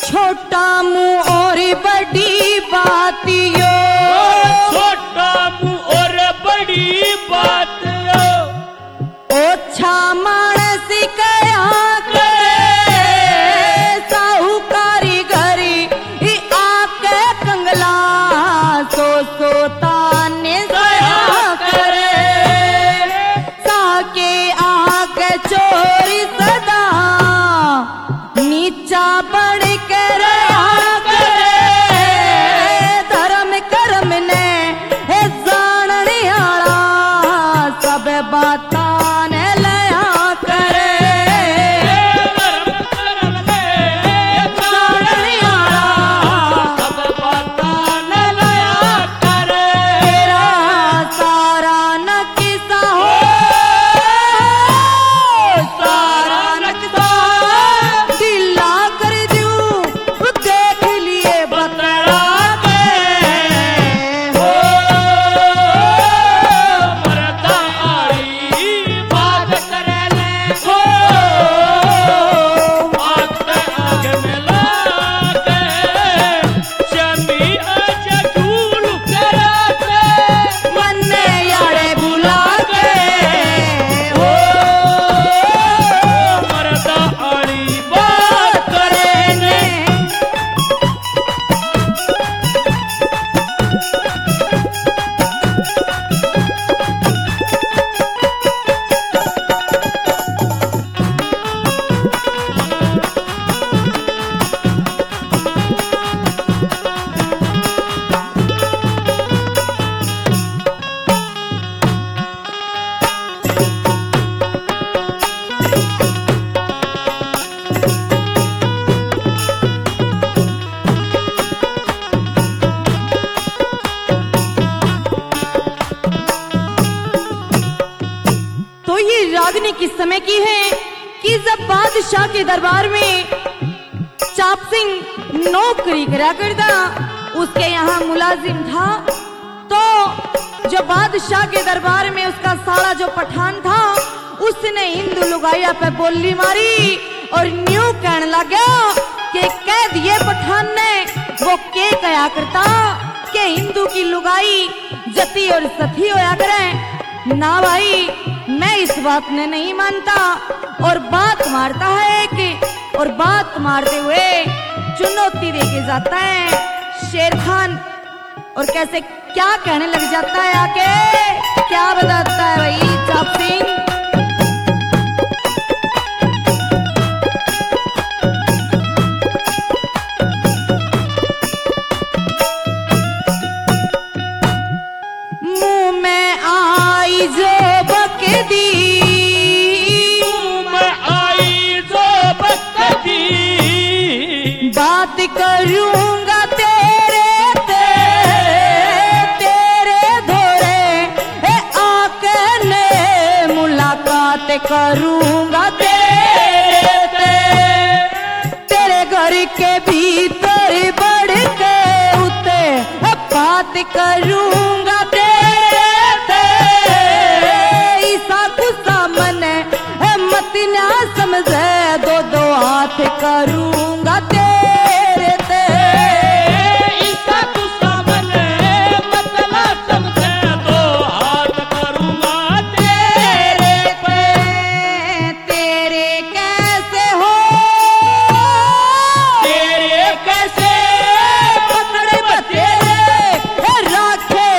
छोटा मुंह और बड़ी बातियो, छोटा मुंह और बड़ी बात ओछा मानस कया करे, साहूकारी घरी आके कंगला सो ताने सया करे, साके आके चोरी सदा नीचा बढ़ के रहा करे, धर्म कर्म ने जानने आला सब बातां ने लया करे, धर्म कर्म ने जानने आला सब बातां ने लया करे। तेरा सारा नक्शा हो, सारा नक्शा ढीला कर दूं, देख लिए बतला के हो, मरदा आड़ी बात करे ले हो बात आग में लागे, शमी आज झूल कराते मन यारे बुला के हो, मरदा आड़ी बात करे ले। तो ये रागनी किस समय की है कि जब बादशाह के दरबार में चाप सिंह नौकरी करा करता, उसके यहाँ मुलाजिम था, तो जो बादशाह के दरबार में उसका साला जो पठान था, उसने हिंदू लुगाइया पे बोली मारी और न्यू कहने लगा कि कह दिए पठान ने वो के कया करता कि हिंदू की लुगाई जती और सती होया करे। ना भाई, मैं इस बात ने नहीं मानता, और बात मारता है कि और बात मारते हुए चुनौती देके जाता है शेर खान, और कैसे क्या कहने लग जाता है आके क्या बताता है भाई चाप सिंह। मुंह में आई जो बकदी, मुंह में आई जो बकदी, बात करूंगा तेरे तेरे धोरे आके ने मुलाकात करूंगा तेरे तेरे घर के भीतर बढ़ के उते बात करूंगा तेरे ईसा गुस्सा मने मत ना समझे, दो दो हाथ करूंगा तेरे ते, ईसा गुस्सा मने मतला समझे, दो हाथ करूंगा तेरे पे। तेरे कैसे हो, तेरे कैसे पकड़े बतेरे राखे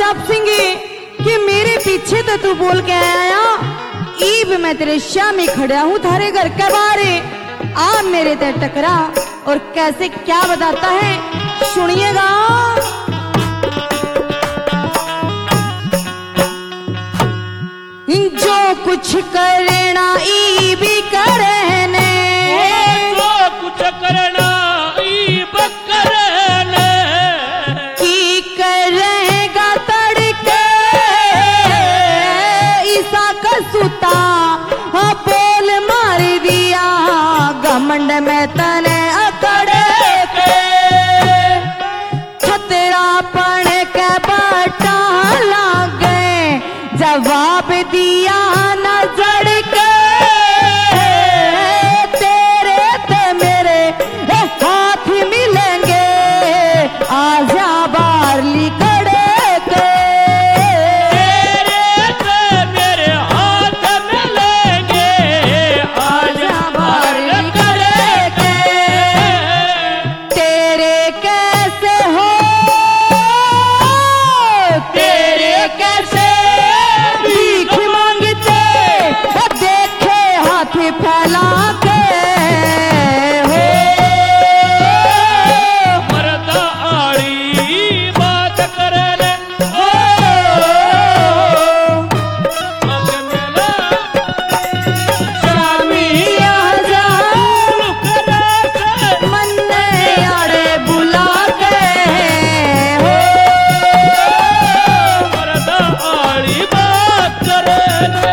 चाप सिंह कि मेरे पीछे तो तू बोल के आया, ईब मैं तेरे श्यामी खड़ा हूँ थारे घर के बारे, आ मेरे ते टकरा और कैसे क्या बताता है सुनिएगा। जो कुछ करना ई भी करने, जो कुछ करना ई करने, की करेगा तड़के ईसा का सूता बोल मार दिया, घमंड में तने अकड़ के खतरा पड़ के बटा लागे, जवाब दिया नजर के तेरे ते मेरे हाथ मिलेंगे, आजा बारली कड़े के तेरे से मेरे हाथ मिलेंगे, आजा बारली कड़े के तेरे कैसे हो, तेरे कैसे भीख मांगते देखे हाथ फैला के हो, मरदा आड़ी बात करने, स्वामी आजा मन आड़े बुला के हो, मरदा आड़ी बात करने।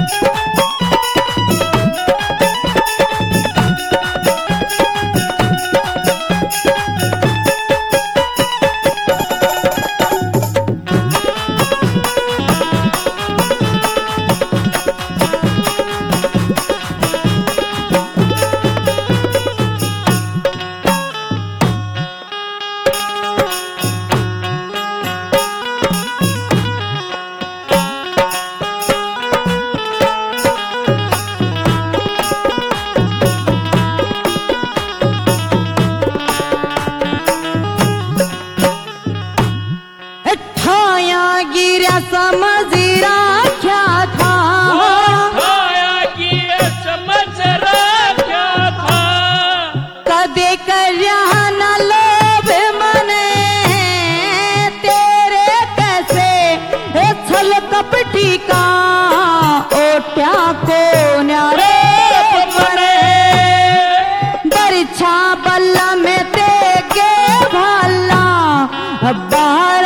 ठाया गिरा समझ राख्या था, खाया कि ये समझ रखा था, कदे कर्या न लोभ मने तेरे कैसे छल कपटी का ओट्या को न्यारे बने, बरछा बल्ला में ते के भला बाहर